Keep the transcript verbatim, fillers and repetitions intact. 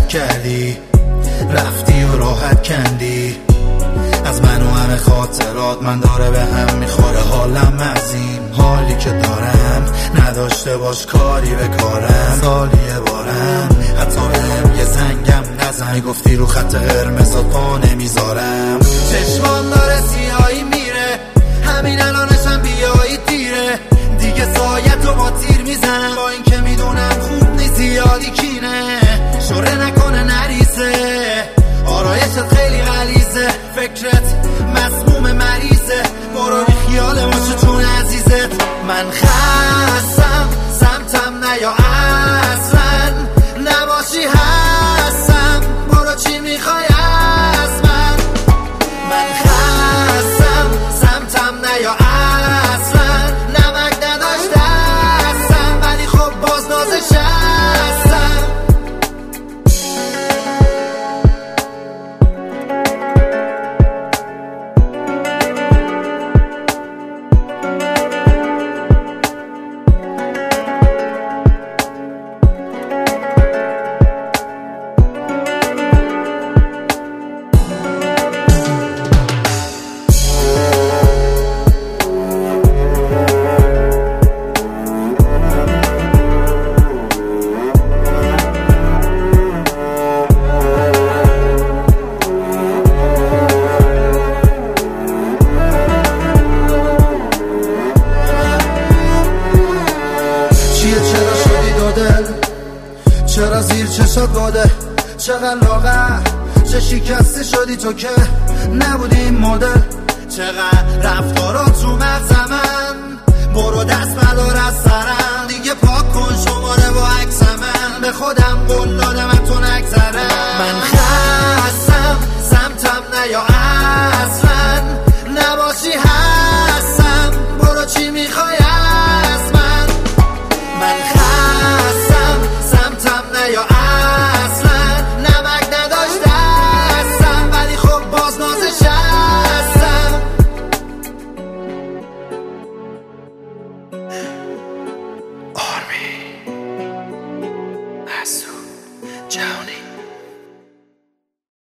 غلط کردی، رفتی و راحت کندی از من و همه خاطرات. من داره به هم میخوره حالم از این حالی که دارم، نداشته باش کاری به کارم. سالیه بارم حتی بهم یه زنگم نزن، گفتی رو خط قرمزات پا نمیذارم. چشمان داره سیاهی میره، همین الانشم بیایی دیره دیگه. سایتو با تیر میزنم با این که میدونم خوب نیست زیادی کینه. شوره نکنه نریزه، آرایشت خیلی غلیظه، فکرت مسموم مریضه. برو بی خیال باشه چون عزیزت. من خستم سمتم نیا اصلا، نباشی هستم برو چی میخوای از من. من خستم سمتم نیا اصلا، نمک نداشت دستم ولی خب باز نازش هستم. چرا زیر چشات باده، چقدر لاغر، چه شکسته شدی تو که نبودی این مدل. چقدر رفتارات رو مغز من، برو دست بدار از سرم دیگه. پاک کن شماره با عکس من، به خودم قول دادم تو نگذرم. من